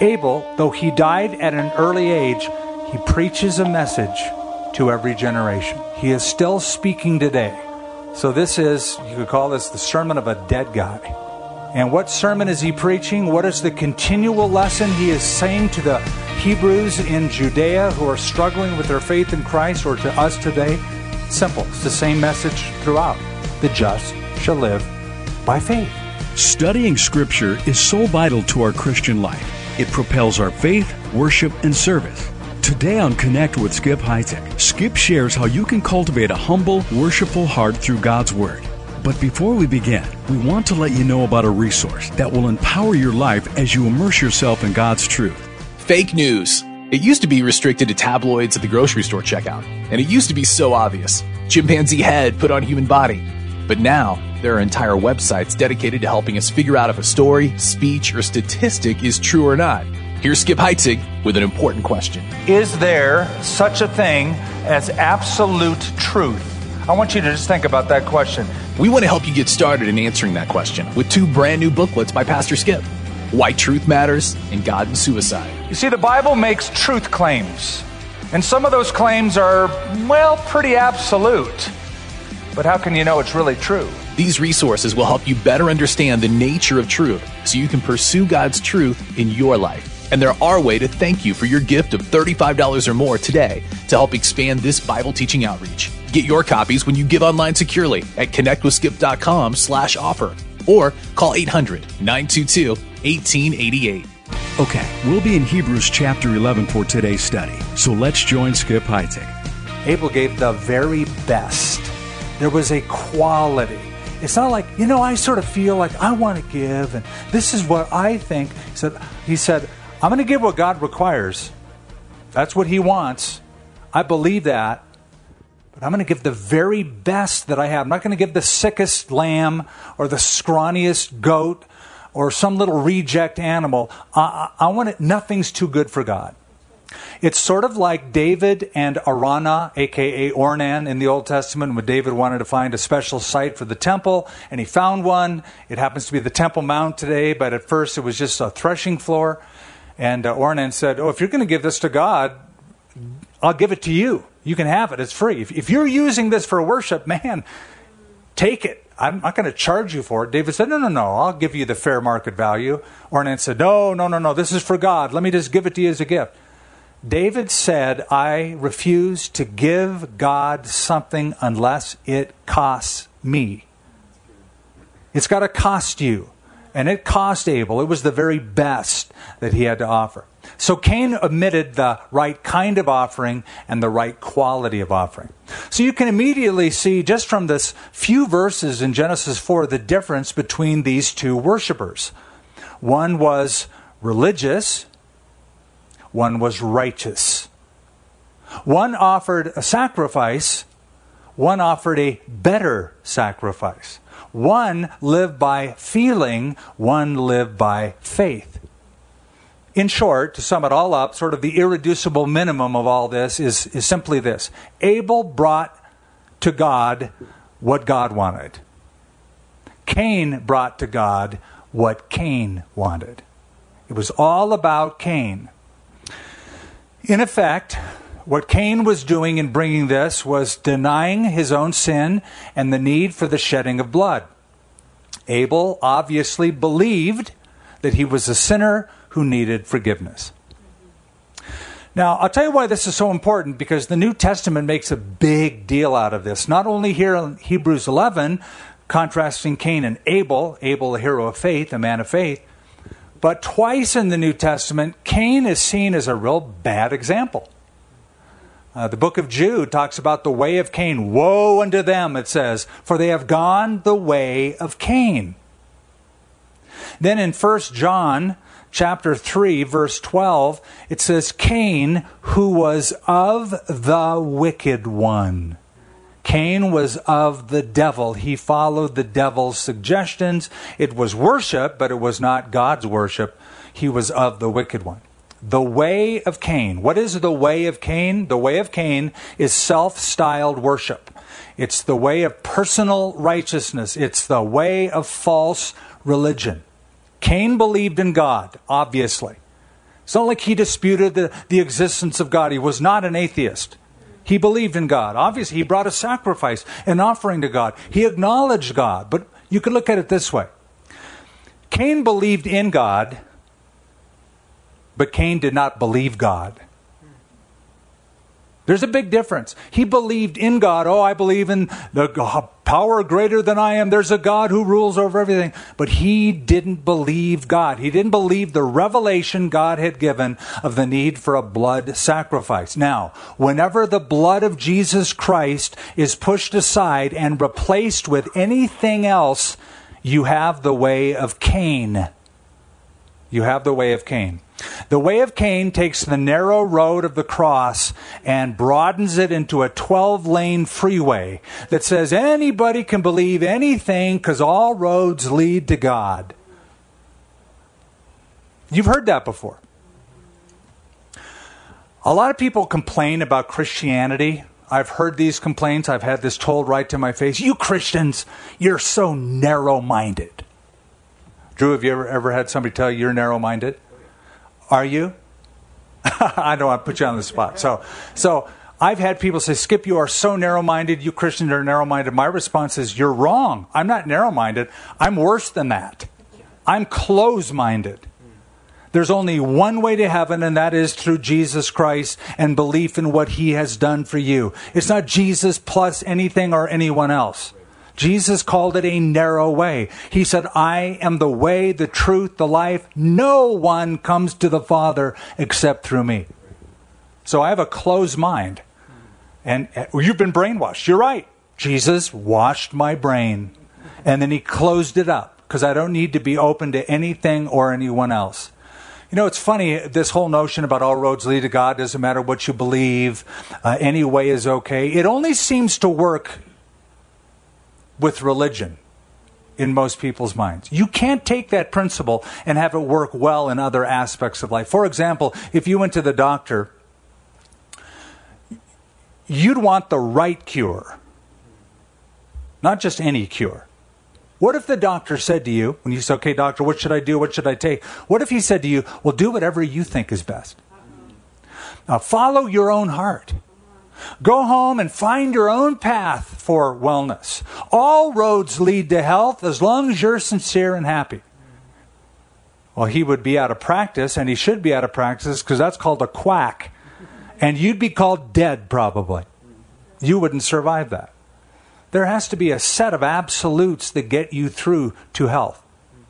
Abel, though he died at an early age, he preaches a message to every generation. He is still speaking today. So this is, you could call this the sermon of a dead guy. And what sermon is he preaching? What is the continual lesson he is saying to the Hebrews in Judea who are struggling with their faith in Christ, or to us today? Simple. It's the same message throughout. The just shall live by faith. Studying Scripture is so vital to our Christian life. It propels our faith, worship, and service. Today on Connect with Skip Heitzig, Skip shares how you can cultivate a humble, worshipful heart through God's Word. But before we begin, we want to let you know about a resource that will empower your life as you immerse yourself in God's truth. Fake news. It used to be restricted to tabloids at the grocery store checkout, and it used to be so obvious. Chimpanzee head put on human body. But now, there are entire websites dedicated to helping us figure out if a story, speech, or statistic is true or not. Here's Skip Heitzig with an important question. Is there such a thing as absolute truth? I want you to just think about that question. We want to help you get started in answering that question with 2 brand new booklets by Pastor Skip, Why Truth Matters and God and Suicide. You see, the Bible makes truth claims. And some of those claims are, well, pretty absolute. But how can you know it's really true? These resources will help you better understand the nature of truth so you can pursue God's truth in your life. And they're our way to thank you for your gift of $35 or more today to help expand this Bible teaching outreach. Get your copies when you give online securely at connectwithskip.com/offer or call 800-922-1888. Okay, we'll be in Hebrews chapter 11 for today's study. So let's join Skip Heitzig. Abel gave the very best. There was a quality. It's not like, I sort of feel like I want to give, and this is what I think. He said, I'm going to give what God requires. That's what He wants. I believe that. But I'm going to give the very best that I have. I'm not going to give the sickest lamb or the scrawniest goat or some little reject animal. I want it. Nothing's too good for God. It's sort of like David and Araunah, a.k.a. Ornan in the Old Testament, when David wanted to find a special site for the temple, and he found one. It happens to be the Temple Mount today, but at first it was just a threshing floor. And Ornan said, if you're going to give this to God, I'll give it to you. You can have it. It's free. If you're using this for worship, man, take it. I'm not going to charge you for it. David said, no, I'll give you the fair market value. Ornan said, no, this is for God. Let me just give it to you as a gift. David said, I refuse to give God something unless it costs me. It's got to cost you. And it cost Abel. It was the very best that he had to offer. So Cain omitted the right kind of offering and the right quality of offering. So you can immediately see, just from this few verses in Genesis 4, the difference between these two worshipers. One was religious. One was righteous. One offered a sacrifice. One offered a better sacrifice. One lived by feeling. One lived by faith. In short, to sum it all up, sort of the irreducible minimum of all this is simply this. Abel brought to God what God wanted. Cain brought to God what Cain wanted. It was all about Cain. In effect, what Cain was doing in bringing this was denying his own sin and the need for the shedding of blood. Abel obviously believed that he was a sinner who needed forgiveness. Now, I'll tell you why this is so important, because the New Testament makes a big deal out of this. Not only here in Hebrews 11, contrasting Cain and Abel, a hero of faith, a man of faith, but twice in the New Testament, Cain is seen as a real bad example. The book of Jude talks about the way of Cain. Woe unto them, it says, for they have gone the way of Cain. Then in 1 John chapter 3, verse 12, it says, Cain, who was of the wicked one. Cain was of the devil. He followed the devil's suggestions. It was worship, but it was not God's worship. He was of the wicked one. The way of Cain. What is the way of Cain? The way of Cain is self-styled worship. It's the way of personal righteousness. It's the way of false religion. Cain believed in God, obviously. It's not like he disputed the existence of God. He was not an atheist. He believed in God. Obviously, he brought a sacrifice, an offering to God. He acknowledged God. But you could look at it this way. Cain believed in God, but Cain did not believe God. There's a big difference. He believed in God. Oh, I believe in the power greater than I am. There's a God who rules over everything. But he didn't believe God. He didn't believe the revelation God had given of the need for a blood sacrifice. Now, whenever the blood of Jesus Christ is pushed aside and replaced with anything else, you have the way of Cain. You have the way of Cain. The way of Cain takes the narrow road of the cross and broadens it into a 12-lane freeway that says anybody can believe anything because all roads lead to God. You've heard that before. A lot of people complain about Christianity. I've heard these complaints. I've had this told right to my face. You Christians, you're so narrow-minded. Drew, have you ever had somebody tell you you're narrow-minded? Are you? I don't want to put you on the spot. So I've had people say, Skip, you are so narrow-minded. You Christians are narrow-minded. My response is, you're wrong. I'm not narrow-minded. I'm worse than that. I'm close-minded. There's only one way to heaven, and that is through Jesus Christ and belief in what he has done for you. It's not Jesus plus anything or anyone else. Jesus called it a narrow way. He said, I am the way, the truth, the life. No one comes to the Father except through me. So I have a closed mind. And you've been brainwashed. You're right. Jesus washed my brain. And then he closed it up because I don't need to be open to anything or anyone else. You know, it's funny, this whole notion about all roads lead to God, doesn't matter what you believe, any way is okay. It only seems to work with religion in most people's minds. You can't take that principle and have it work well in other aspects of life. For example, if you went to the doctor, you'd want the right cure, not just any cure. What if the doctor said to you, when you say, okay, doctor, what should I do? What should I take? What if he said to you, well, do whatever you think is best. Now, follow your own heart. Go home and find your own path for wellness. All roads lead to health as long as you're sincere and happy. Well, he would be out of practice, and he should be out of practice because that's called a quack. And you'd be called dead, probably. You wouldn't survive that. There has to be a set of absolutes that get you through to health.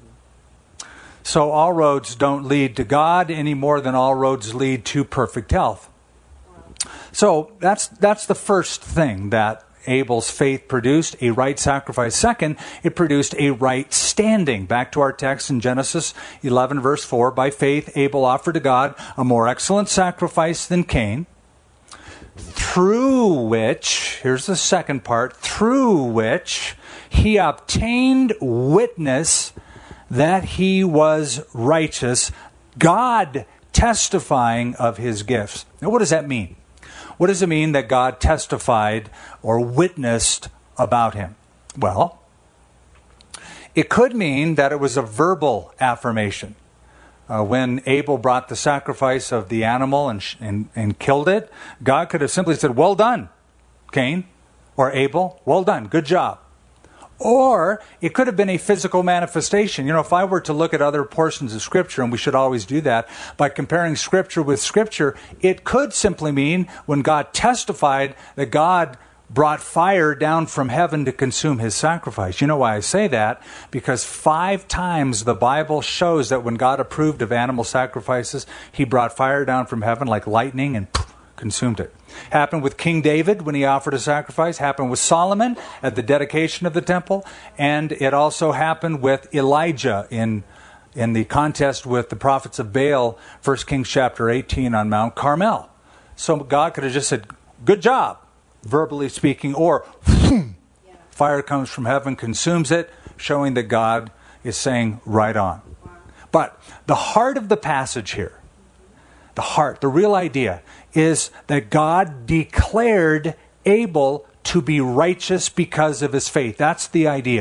So all roads don't lead to God any more than all roads lead to perfect health. So that's the first thing that Abel's faith produced, a right sacrifice. Second, it produced a right standing. Back to our text in Genesis 11, verse 4. By faith, Abel offered to God a more excellent sacrifice than Cain, through which, here's the second part, through which he obtained witness that he was righteous, God testifying of his gifts. Now, what does that mean? What does it mean that God testified or witnessed about him? Well, it could mean that it was a verbal affirmation. When Abel brought the sacrifice of the animal and killed it, God could have simply said, well done, Cain, or Abel, well done, good job. Or it could have been a physical manifestation. You know, if I were to look at other portions of Scripture, and we should always do that, by comparing Scripture with Scripture, it could simply mean when God testified that God brought fire down from heaven to consume his sacrifice. You know why I say that? Because 5 times the Bible shows that when God approved of animal sacrifices, he brought fire down from heaven like lightning and consumed it. Happened with King David when he offered a sacrifice. Happened with Solomon at the dedication of the temple. And it also happened with Elijah in the contest with the prophets of Baal, 1 Kings chapter 18 on Mount Carmel. So God could have just said, good job, verbally speaking, or fire comes from heaven, consumes it, showing that God is saying right on. But the heart of the passage here, the real idea is that God declared Abel to be righteous because of his faith. That's the idea.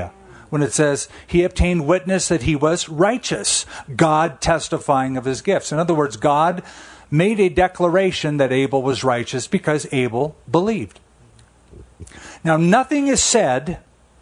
when it says he obtained witness that he was righteous, God testifying of his gifts. In other words, God made a declaration that Abel was righteous because Abel believed. Now, nothing is said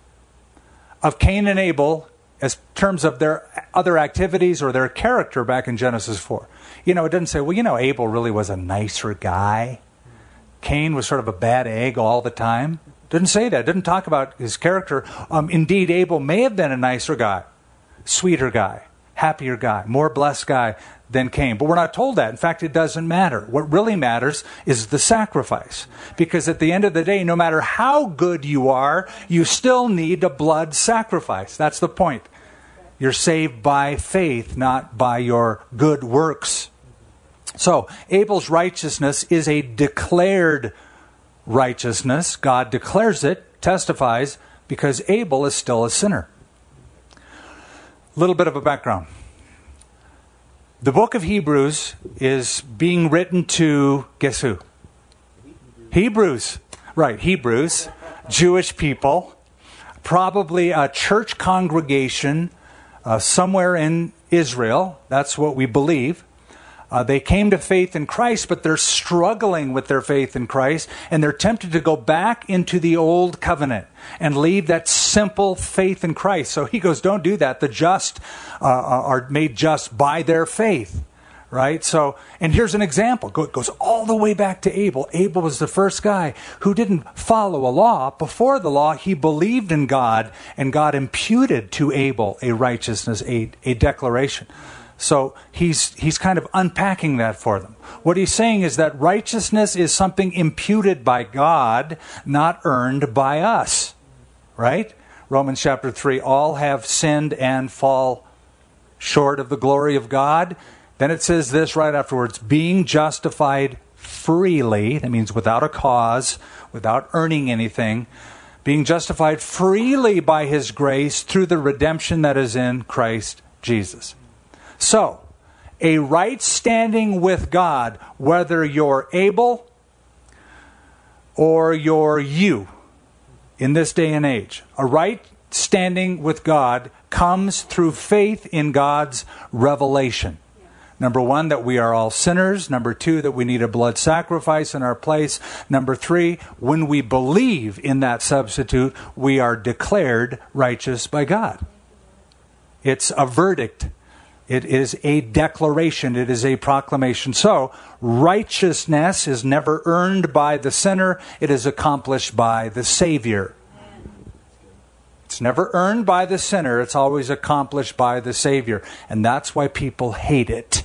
of Cain and Abel as terms of their other activities or their character back in Genesis 4. It doesn't say, Abel really was a nicer guy. Cain was sort of a bad egg all the time. Didn't say that. Didn't talk about his character. Indeed, Abel may have been a nicer guy, sweeter guy, happier guy, more blessed guy than Cain. But we're not told that. In fact, it doesn't matter. What really matters is the sacrifice. Because at the end of the day, no matter how good you are, you still need a blood sacrifice. That's the point. You're saved by faith, not by your good works. So, Abel's righteousness is a declared righteousness. God declares it, testifies, because Abel is still a sinner. A little bit of a background. The book of Hebrews is being written to, guess who? Hebrews. Right, Hebrews. Jewish people. Probably a church congregation somewhere in Israel. That's what we believe. They came to faith in Christ, but they're struggling with their faith in Christ, and they're tempted to go back into the old covenant and leave that simple faith in Christ. So he goes, don't do that. The just are made just by their faith, right? So, and here's an example. It goes all the way back to Abel. Abel was the first guy who didn't follow a law. Before the law, he believed in God, and God imputed to Abel a righteousness, a declaration. So he's kind of unpacking that for them. What he's saying is that righteousness is something imputed by God, not earned by us. Right? Romans chapter 3, all have sinned and fall short of the glory of God. Then it says this right afterwards, being justified freely, that means without a cause, without earning anything, being justified freely by his grace through the redemption that is in Christ Jesus. So, a right standing with God, whether you're Abel or you're you in this day and age, a right standing with God comes through faith in God's revelation. Number one, that we are all sinners. Number two, that we need a blood sacrifice in our place. Number three, when we believe in that substitute, we are declared righteous by God. It's a verdict. It is a declaration. It is a proclamation. So, righteousness is never earned by the sinner. It is accomplished by the Savior. It's never earned by the sinner. It's always accomplished by the Savior. And that's why people hate it.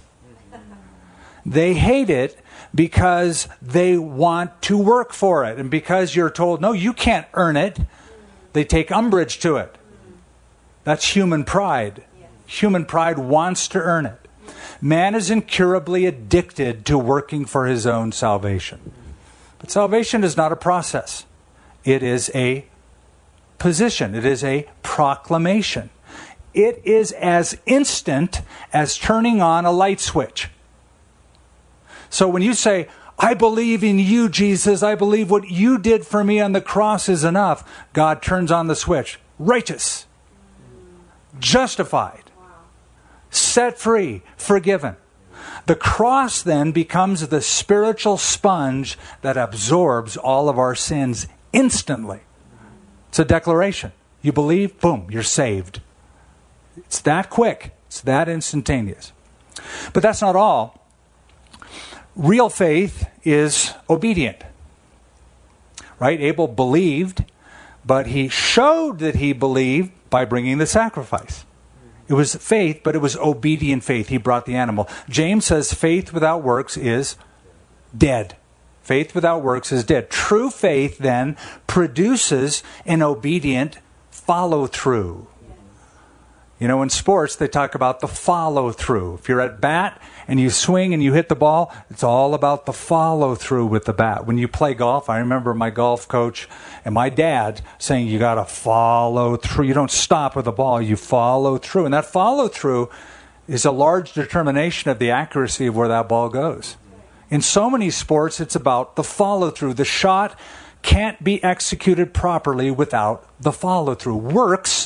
They hate it because they want to work for it. And because you're told, no, you can't earn it, they take umbrage to it. That's human pride. Human pride wants to earn it. Man is incurably addicted to working for his own salvation. But salvation is not a process. It is a position. It is a proclamation. It is as instant as turning on a light switch. So when you say, I believe in you, Jesus, I believe what you did for me on the cross is enough, God turns on the switch. Righteous. Justified. Set free, forgiven. The cross then becomes the spiritual sponge that absorbs all of our sins instantly. It's a declaration. You believe, boom, you're saved. It's that quick. It's that instantaneous. But that's not all. Real faith is obedient. Right? Abel believed, but he showed that he believed by bringing the sacrifice. It was faith, but it was obedient faith. He brought the animal. James says faith without works is dead. Faith without works is dead. True faith then produces an obedient follow-through. You know, in sports, they talk about the follow-through. If you're at bat and you swing and you hit the ball, it's all about the follow-through with the bat. When you play golf, I remember my golf coach and my dad saying, you got to follow through. You don't stop with the ball, you follow through. And that follow-through is a large determination of the accuracy of where that ball goes. In so many sports, it's about the follow-through. The shot can't be executed properly without the follow-through. Works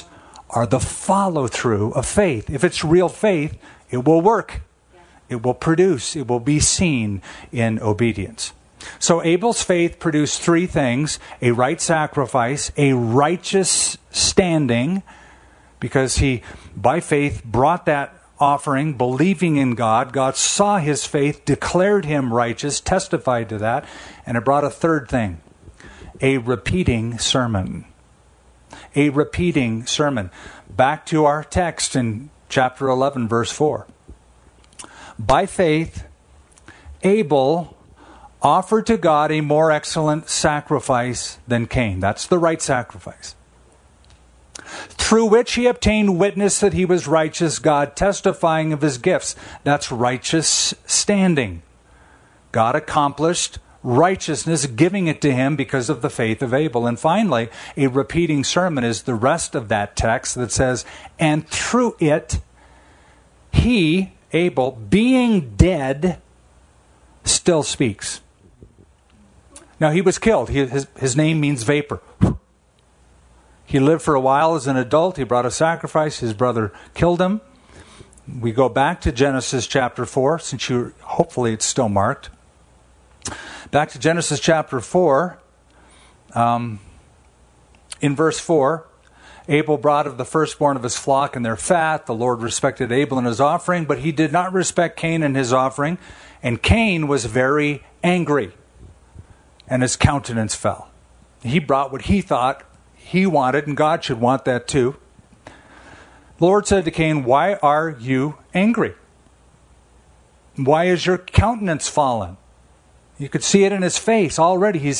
are the follow-through of faith. If it's real faith, it will work. It will produce. It will be seen in obedience. So Abel's faith produced three things: a right sacrifice, a righteous standing, because he, by faith, brought that offering, believing in God. God saw his faith, declared him righteous, testified to that, and it brought a third thing: a repeating sermon. A repeating sermon. Back to our text in chapter 11, verse 4. By faith, Abel offered to God a more excellent sacrifice than Cain. That's the right sacrifice. Through which he obtained witness that he was righteous, God testifying of his gifts. That's righteous standing. God accomplished righteousness, giving it to him because of the faith of Abel. And finally, a repeating sermon is the rest of that text that says, and through it, he, Abel, being dead, still speaks. Now, he was killed. His name means vapor. He lived for a while as an adult. He brought a sacrifice. His brother killed him. We go back to Genesis chapter 4, since hopefully it's still marked. Back to Genesis chapter 4, in verse 4, Abel brought of the firstborn of his flock and their fat. The Lord respected Abel and his offering, but he did not respect Cain and his offering. And Cain was very angry, and his countenance fell. He brought what he thought he wanted, and God should want that too. The Lord said to Cain, "Why are you angry? Why is your countenance fallen?" You could see it in his face already. He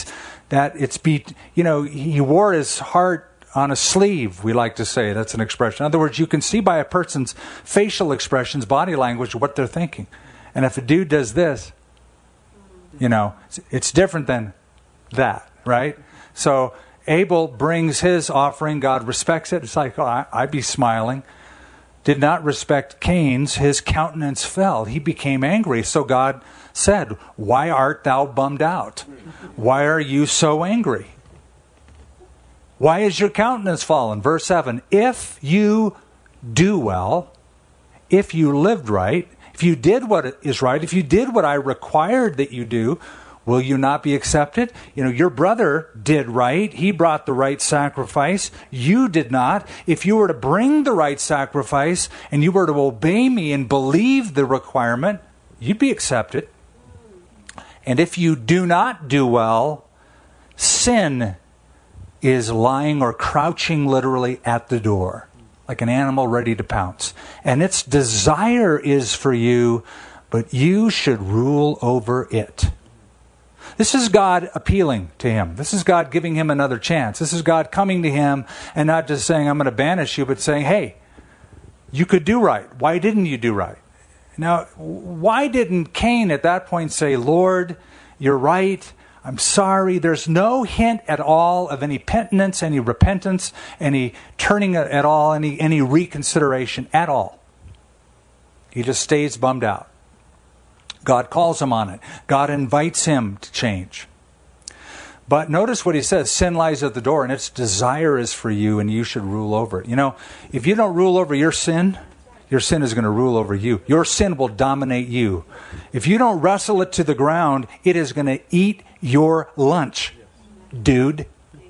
wore his heart on a sleeve, we like to say. That's an expression. In other words, you can see by a person's facial expressions, body language, what they're thinking. And if a dude does this, it's different than that, right? So Abel brings his offering. God respects it. It's like, I'd be smiling. Did not respect Cain's. His countenance fell. He became angry. So God said, "Why art thou bummed out? Why are you so angry? Why is your countenance fallen?" Verse 7, if you do well, if you lived right, if you did what is right, if you did what I required that you do, will you not be accepted? Your brother did right. He brought the right sacrifice. You did not. If you were to bring the right sacrifice and you were to obey me and believe the requirement, you'd be accepted. And if you do not do well, sin is lying or crouching literally at the door, like an animal ready to pounce. And its desire is for you, but you should rule over it. This is God appealing to him. This is God giving him another chance. This is God coming to him and not just saying, "I'm going to banish you," but saying, "Hey, you could do right. Why didn't you do right?" Now, why didn't Cain at that point say, "Lord, you're right. I'm sorry"? There's no hint at all of any penitence, any repentance, any turning at all, any reconsideration at all. He just stays bummed out. God calls him on it. God invites him to change. But notice what he says: sin lies at the door, and its desire is for you, and you should rule over it. If you don't rule over your sin is going to rule over you. Your sin will dominate you. If you don't wrestle it to the ground, it is going to eat your lunch, dude.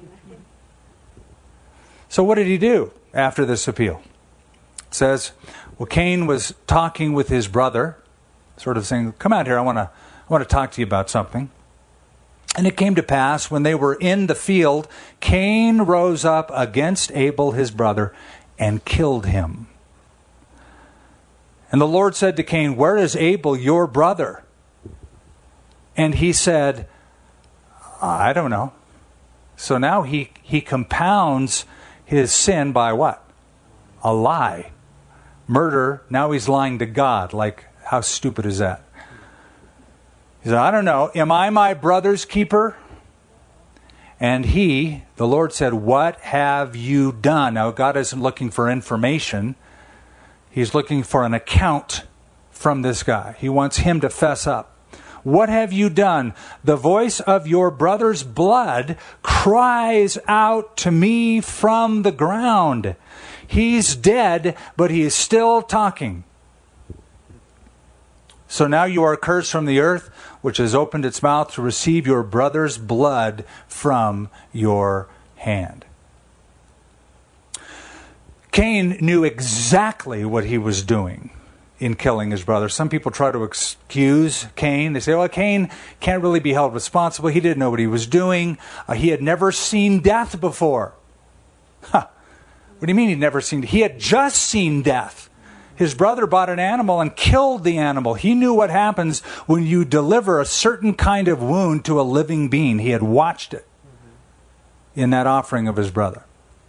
So what did he do after this appeal? It says, Cain was talking with his brother, sort of saying, "Come out here, I want to talk to you about something." And it came to pass, when they were in the field, Cain rose up against Abel his brother and killed him. And the Lord said to Cain, "Where is Abel your brother?" And he said, "I don't know." So now he compounds his sin by what? A lie. Murder. Now he's lying to God. Like, how stupid is that? He said, "I don't know. Am I my brother's keeper?" And the Lord said, "What have you done?" Now, God isn't looking for information. He's looking for an account from this guy. He wants him to fess up. "What have you done? The voice of your brother's blood cries out to me from the ground. He's dead, but he is still talking. So now you are cursed from the earth, which has opened its mouth to receive your brother's blood from your hand. Cain knew exactly what he was doing in killing his brother. Some people try to excuse Cain. They say, well, Cain can't really be held responsible. He didn't know what he was doing. He had never seen death before. What do you mean he'd never seen? He had just seen death. His brother bought an animal and killed the animal. He knew what happens when you deliver a certain kind of wound to a living being. He had watched it in that offering of his brother.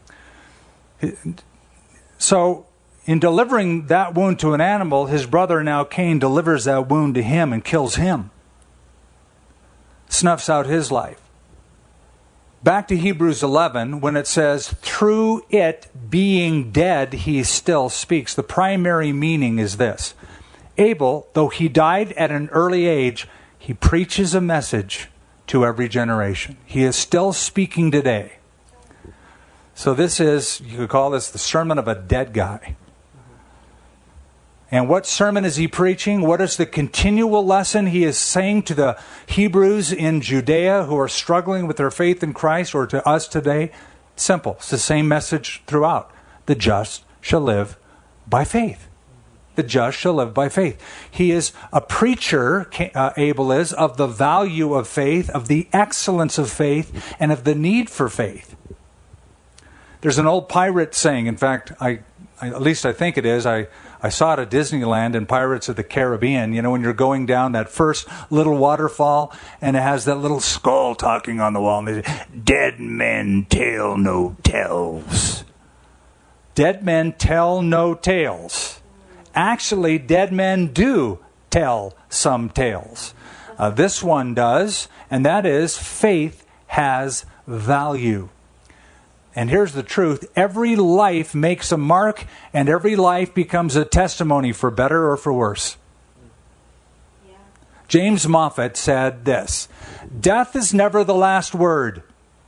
So, in delivering that wound to an animal, his brother now Cain delivers that wound to him and kills him. Snuffs out his life. Back to Hebrews 11, when it says, through it being dead, he still speaks. The primary meaning is this. Abel, though he died at an early age, he preaches a message to every generation. He is still speaking today. So this is, you could call this the sermon of a dead guy. And what sermon is he preaching? What is the continual lesson he is saying to the Hebrews in Judea who are struggling with their faith in Christ, or to us today? Simple. It's the same message throughout. The just shall live by faith. The just shall live by faith. He is a preacher, Abel is, of the value of faith, of the excellence of faith, and of the need for faith. There's an old pirate saying, in fact, at least I think it is, I saw it at Disneyland in Pirates of the Caribbean. You know, when you're going down that first little waterfall and it has that little skull talking on the wall. And they say, dead men tell no tales. Dead men tell no tales. Actually, dead men do tell some tales. This one does, and that is faith has value. And here's the truth. Every life makes a mark, and every life becomes a testimony for better or for worse. Yeah. James Moffat said this, death is never the last word.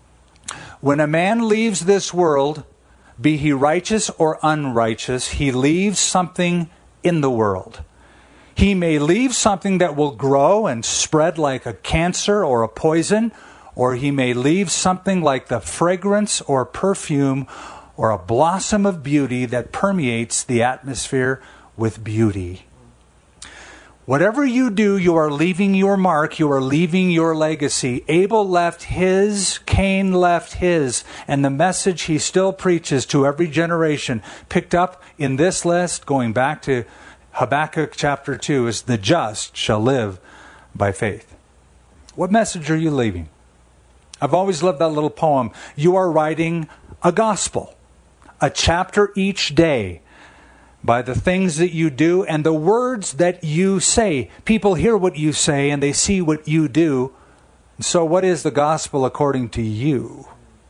When a man leaves this world, be he righteous or unrighteous, he leaves something in the world. He may leave something that will grow and spread like a cancer or a poison, or he may leave something like the fragrance or perfume or a blossom of beauty that permeates the atmosphere with beauty. Whatever you do, you are leaving your mark, you are leaving your legacy. Abel left his, Cain left his, and the message he still preaches to every generation, picked up in this list, going back to Habakkuk chapter 2, is the just shall live by faith. What message are you leaving? I've always loved that little poem. You are writing a gospel, a chapter each day by the things that you do and the words that you say. People hear what you say and they see what you do. So what is the gospel according to you?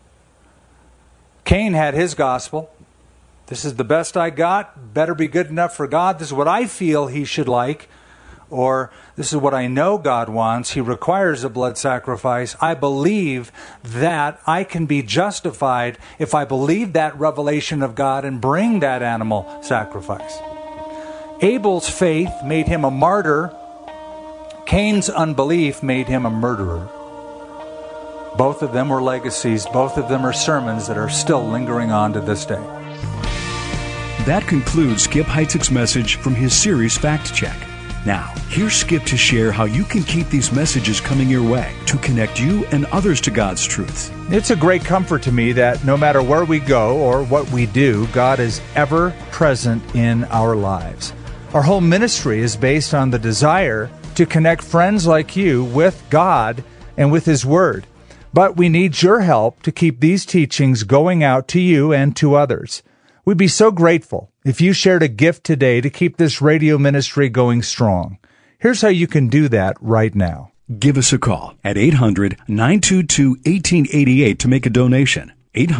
Cain had his gospel. This is the best I got. Better be good enough for God. This is what I feel he should like. Or this is what I know God wants. He requires a blood sacrifice. I believe that I can be justified if I believe that revelation of God and bring that animal sacrifice. Abel's faith made him a martyr. Cain's unbelief made him a murderer. Both of them were legacies. Both of them are sermons that are still lingering on to this day. That concludes Skip Heitzig's message from his series Fact Check. Now, here's Skip to share how you can keep these messages coming your way to connect you and others to God's truths. It's a great comfort to me that no matter where we go or what we do, God is ever present in our lives. Our whole ministry is based on the desire to connect friends like you with God and with His Word. But we need your help to keep these teachings going out to you and to others. We'd be so grateful if you shared a gift today to keep this radio ministry going strong. Here's how you can do that right now. Give us a call at 800-922-1888 to make a donation.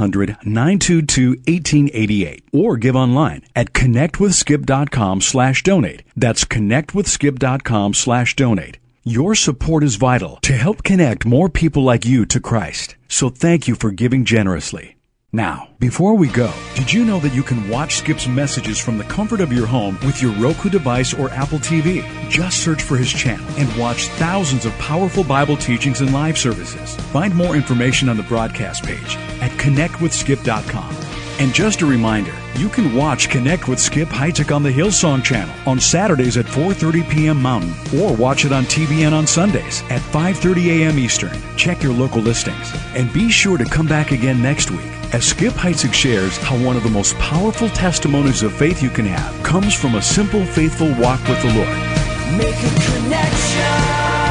800-922-1888. Or give online at connectwithskip.com/donate. That's connectwithskip.com/donate. Your support is vital to help connect more people like you to Christ. So thank you for giving generously. Now, before we go, did you know that you can watch Skip's messages from the comfort of your home with your Roku device or Apple TV? Just search for his channel and watch thousands of powerful Bible teachings and live services. Find more information on the broadcast page at connectwithskip.com. And just a reminder, you can watch Connect with Skip Heitzig on the Hillsong channel on Saturdays at 4:30 p.m. Mountain, or watch it on TBN on Sundays at 5:30 a.m. Eastern. Check your local listings. And be sure to come back again next week as Skip Heitzig shares how one of the most powerful testimonies of faith you can have comes from a simple, faithful walk with the Lord. Make a connection.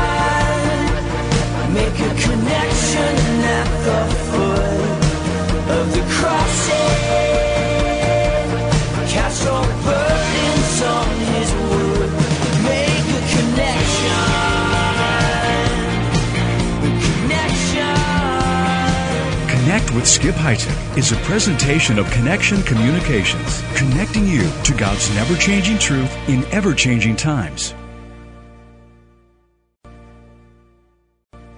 Make a connection at the foot of the cross. Cast all burdens on his wood. Make a connection. Connect with Skip Heitzig is a presentation of Connection Communications, connecting you to God's never-changing truth in ever-changing times.